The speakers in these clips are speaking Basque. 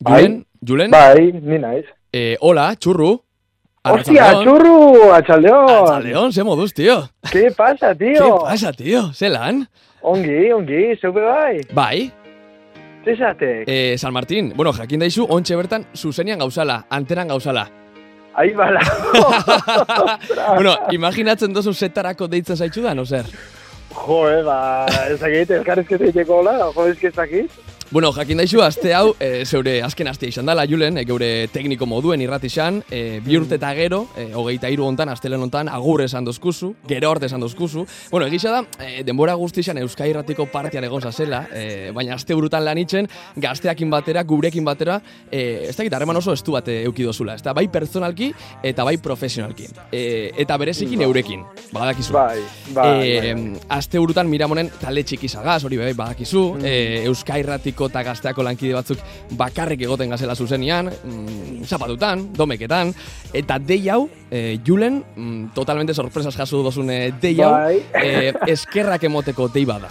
Julen? Bai, ni naiz. Hola, Churru. Hostia, Churru, atxaldeon. Atxaldeon, ze moduz, tío. ¿Qué pasa, tío? ¿Qué pasa, tío? Zelan? Ongi, zeupe bai. Bai. Zezatek? San Martín, bueno, jakin daizu, ontxe bertan, zuzenian gauzala, anteran gauzala. Ahí bala. Bueno, imaginatzen dozu zetarako deitzen zaitzu da, no zer? Joe, ezakit, elkarrezketa iteko hola, ezakit. Bueno, jakin daizu, aste hau, zeure azken astea izan dela, Julen, geure tekniko moduen irratixan, bi urte eta gero, 23 hontan, astelen hontan, agur esan dozkuzu, gero arte esan dozkuzu. Bueno, egisa da, denbora guztixan Euskadi Irratiko partian egon zazela, baina aste burutan lan itzen, gazteakin batera, gurekin batera, ez dakit, harreman oso estu bat euki dozula, ez da, bai pertsonalki eta bai profesionalki. Eta berezikin eurekin, badakizu. Bai. Aste burutan Miramonen talde txikizagaz, hori bai, badakizu, Euskadi Irratiko eta gazteako lankide batzuk bakarrik egoten gazela zuzenian, zapatutan, domeketan, eta dei hau, Julen, totalmente sorpresas jasu dozun dei hau, eskerrak emoteko dei bada.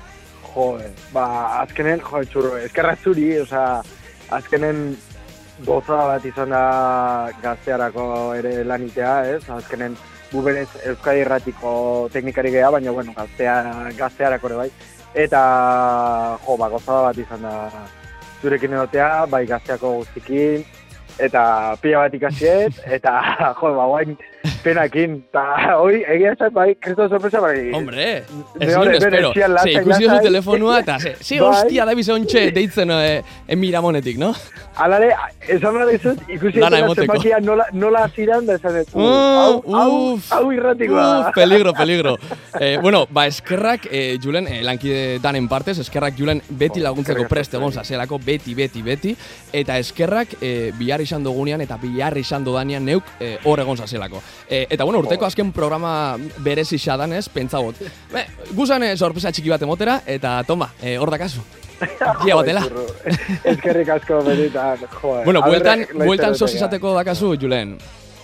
Azkenen, Churro, eskerrak zuri, azkenen gozada bat izan da gaztearako ere lanitea, ez? Azkenen, gu berez Euskadi Irratiko teknikari geha, baina, bueno, gaztearako ere bai. Eta, gozada bat izan da zurekin egotea, bai gazteako guztikin, eta pila bat ikasiet, eta, guain penakin, eta hoi, egia zait, bai, kristo sorpresa, bai. Hombre, ez nuen espero. Ikusi duzu telefonua, eta ze hostia da bizontxe deitzen Miramonetik, no? Alare, esan behar dizut, ikusi dutela zenbakia nola ziran, da esan dut, hau irratikoa. Peligro. Bueno, eskerrak, Julen, lankide danen partez, eskerrak Julen beti laguntzeko prest egon zazelako, beti, eta eskerrak bihar izan dugunean eta bihar izan dudanean neuk hor egon zazelako. Eta bueno, urteko azken programa berezi xadanez, pentsabot. Guzan sorpresa txiki bat emotera, eta toma, hor dakazu. Gia batela. Eskerrik asko beritan, joa. Bueno, bueltan sos izateko dakazu, Julen.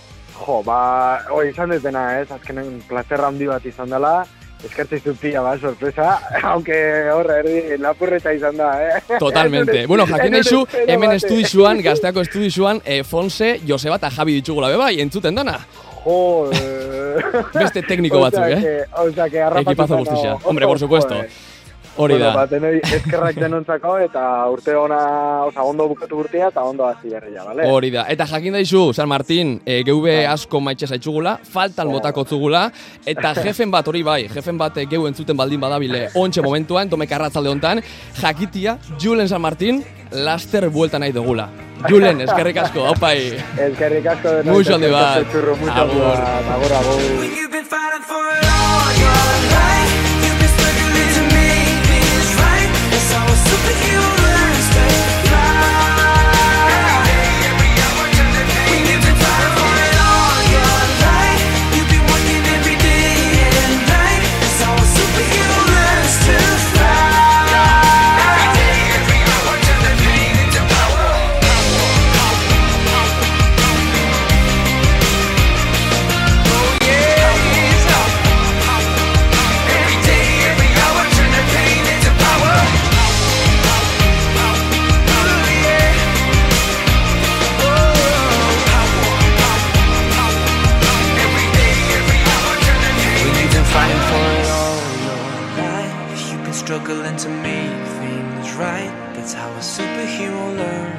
Izan dutena, azkenen placer handi bat izan dela. Eskertzeizu pila sorpresa, aunque erdi lapurreta izan da, Totalmente. Bueno, jakin daizu, hemen estudizuan, gazteako estudizuan, Fonse, Joseba eta Javi ditugula bebai, entzuten dana. Beste tekniko batzuk, Ekipazo guztixea. Hombre, por supuesto. Hori da. Eskerrak denontzako eta urte ona, ondo bukatu urtea eta ondo hasi berria, bale? Hori da. Eta jakin daizu, San Martín, geube asko maitxe zaitzugula, faltan botako zugula, eta jefen bat, hori bai, jefen bat geu entzuten baldin badabile ontxe momentuan, domek arratzalde hontan, jakitia, Julen San Martín, laster buelta nahi dugula. Julen, eskerrik asko, haupai. Eskerrik asko. Muxo handi bat. Agur. Struggling to make things right. That's how a superhero learns.